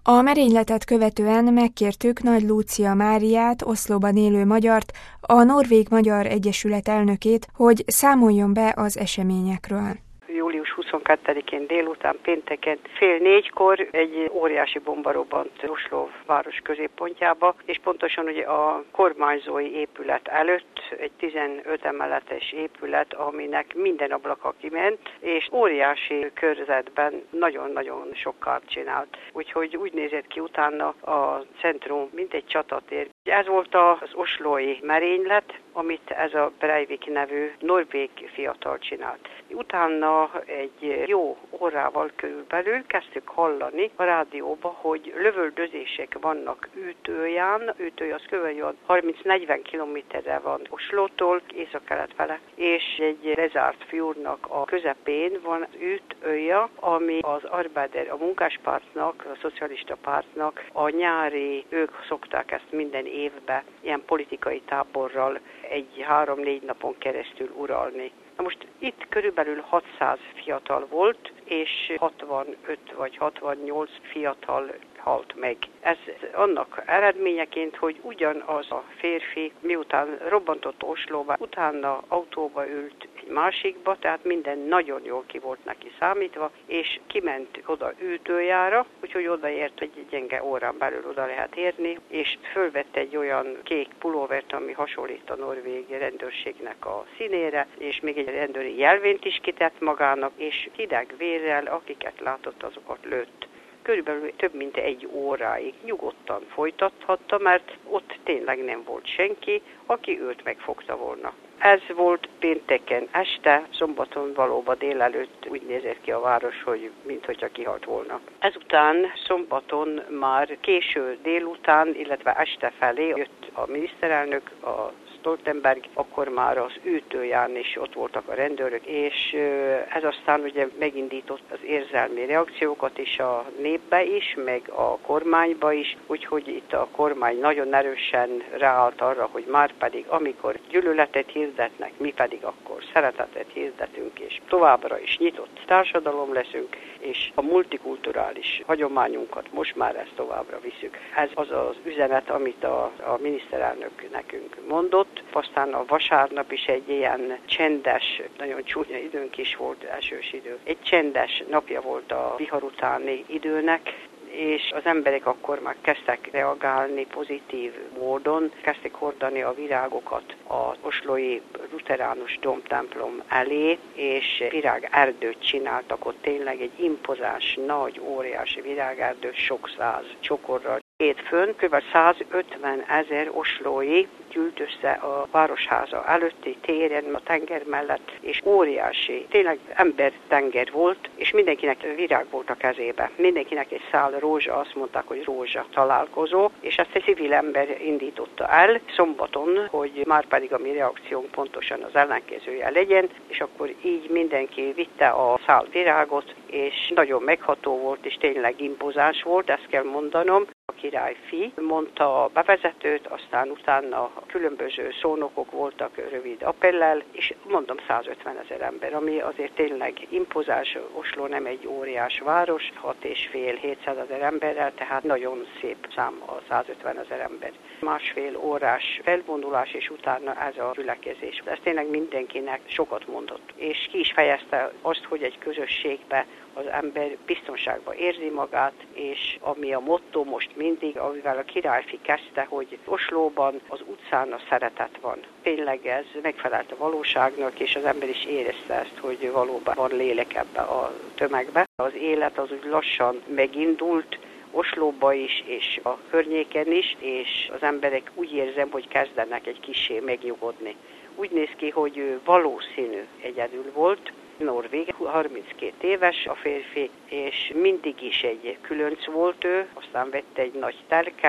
A merényletet követően megkértük Nagy Lúcia Máriát, Oszlóban élő magyart, a Norvég-Magyar Egyesület elnökét, hogy számoljon be az eseményekről. Július 22-én délután pénteken 3:30 egy óriási bomba robbant Osló város középpontjába, és pontosan ugye a kormányzói épület előtt egy 15 emeletes épület, aminek minden ablaka kiment, és óriási körzetben nagyon-nagyon sok kárt csinált. Úgyhogy úgy nézett ki utána a centrum, mint egy csatatér. Ez volt az oslói merénylet, amit ez a Breivik nevű norvég fiatal csinált. Utána egy jó órával körülbelül kezdtük hallani a rádióba, hogy lövöldözések vannak Ütőján. Ütőj az kb. 30-40 kilométerre van Oslótól, északkelet fele, és egy lezárt fjordnak a közepén van Ütőja, ami az Arbeider, a munkáspártnak, a szocialista pártnak a nyári, ők szokták ezt minden évben ilyen politikai táborral egy 3-4 napon keresztül uralni. Na most itt körülbelül 600 fiatal volt, és 65 vagy 68 fiatal halt meg. Ez annak eredményeként, hogy ugyanaz a férfi, miután robbantott Oslóba, utána autóba ült egy másikba, tehát minden nagyon jól ki volt neki számítva, és kiment oda Ütőjára, úgyhogy odaért, egy gyenge órán belül oda lehet érni, és fölvette egy olyan kék pulóvert, ami hasonlít a norvég rendőrségnek a színére, és még egy rendőri jelvényt is kitett magának, és hideg vérrel, akiket látott, azokat lőtt. Körülbelül több mint egy óráig nyugodtan folytathatta, mert ott tényleg nem volt senki, aki őt megfogta volna. Ez volt pénteken este, szombaton valóban délelőtt úgy nézett ki a város, hogy minthogyha kihalt volna. Ezután szombaton már késő délután, illetve este felé jött a miniszterelnök, a Stoltenberg, akkor már az Ütőján is ott voltak a rendőrök, és ez aztán ugye megindított az érzelmi reakciókat is a népbe is, meg a kormányba is, úgyhogy itt a kormány nagyon erősen ráállt arra, hogy már pedig amikor gyűlöletet hirdetnek, mi pedig akkor szeretetet hirdetünk, és továbbra is nyitott társadalom leszünk, és a multikulturális hagyományunkat most már ezt továbbra viszük. Ez az az üzenet, amit a miniszterelnök nekünk mondott. Aztán a vasárnap is egy ilyen csendes, nagyon csúnya időnk is volt, esős idő. Egy csendes napja volt a vihar utáni időnek, és az emberek akkor már kezdtek reagálni pozitív módon, kezdtek hordani a virágokat az oslói luteránus domtemplom elé, és virágerdőt csináltak ott, tényleg egy impozáns, nagy, óriási virágerdő, sok száz csokorral. Hétfőn kb. 150 000 oslói gyűlt össze a városháza előtti téren, a tenger mellett, és óriási, tényleg embertenger volt, és mindenkinek virág volt a kezébe. Mindenkinek egy szál rózsa, azt mondták, hogy rózsa találkozó, és ezt egy civil ember indította el szombaton, hogy már pedig a mi reakciónk pontosan az ellenkezője legyen, és akkor így mindenki vitte a szál virágot, és nagyon megható volt, és tényleg impozáns volt, ezt kell mondanom. A királyfi mondta a bevezetőt, aztán utána különböző szónokok voltak rövid appellel, és mondom 150 000 ember, ami azért tényleg impozáns. Osló nem egy óriás város, 6,5-700 000 emberrel, tehát nagyon szép szám a 150 000 ember. 1,5 órás felvonulás, és utána ez a gyülekezés. Ez tényleg mindenkinek sokat mondott, és ki is fejezte azt, hogy egy közösségbe az ember biztonságban érzi magát, és ami a motto most mindig, amivel a királyfi kezdte, hogy Oslóban az utcán a szeretet van. Tényleg ez megfelelt a valóságnak, és az ember is érezte ezt, hogy valóban van lélek ebbe a tömegbe. Az élet az úgy lassan megindult, Oslóba is, és a környéken is, és az emberek úgy érzem, hogy kezdenek egy kissé megnyugodni. Úgy néz ki, hogy ő valószínű egyedül volt, norvég, 32 éves a férfi, és mindig is egy különc volt ő, aztán vette egy nagy telket,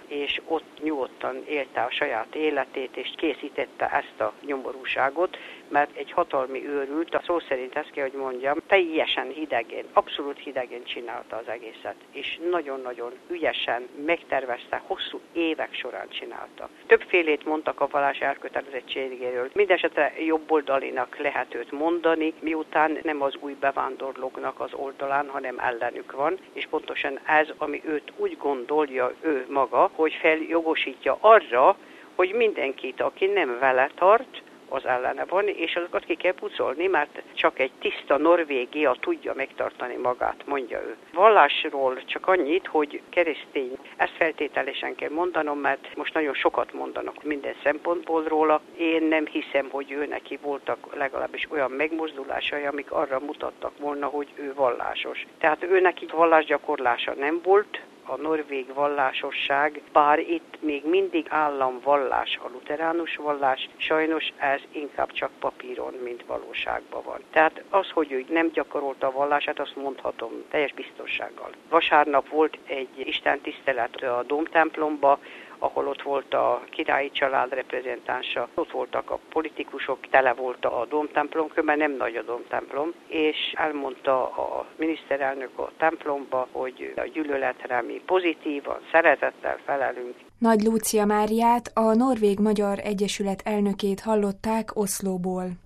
és ott nyugodtan élte a saját életét, és készítette ezt a nyomorúságot, mert egy hatalmi őrült, a szó szerint ezt kell, hogy mondjam, teljesen hidegén, abszolút hidegén csinálta az egészet, és nagyon-nagyon ügyesen megtervezte, hosszú évek során csinálta. Többfélét mondtak a vallás elkötelezettségéről, mindesetre jobboldalinak lehet őt mondani, miután nem az új bevándorlóknak az oldalán, hanem ellenük van, és pontosan ez, ami őt úgy gondolja ő maga, hogy feljogosítja arra, hogy mindenkit, aki nem vele tart, az ellene van, és azokat ki kell pucolni, mert csak egy tiszta Norvégia tudja megtartani magát, mondja ő. Vallásról csak annyit, hogy keresztény. Ezt feltételesen kell mondanom, mert most nagyon sokat mondanak minden szempontból róla. Én nem hiszem, hogy ő neki voltak legalábbis olyan megmozdulásai, amik arra mutattak volna, hogy ő vallásos. Tehát ő neki vallásgyakorlása nem volt, a norvég vallásosság, bár itt még mindig államvallás, a luteránus vallás, sajnos ez inkább csak papíron, mint valóságban van. Tehát az, hogy ő nem gyakorolta a vallását, azt mondhatom teljes biztonsággal. Vasárnap volt egy istentisztelet a Dómtemplomba, ahol ott volt a királyi család reprezentánsa, ott voltak a politikusok, tele volt a Dómtemplom, különben nem nagy a Dómtemplom, és elmondta a miniszterelnök a templomba, hogy a gyűlöletre mi pozitívan, szeretettel felelünk. Nagy Lúcia Máriát, a Norvég Magyar Egyesület elnökét hallották Oslóból.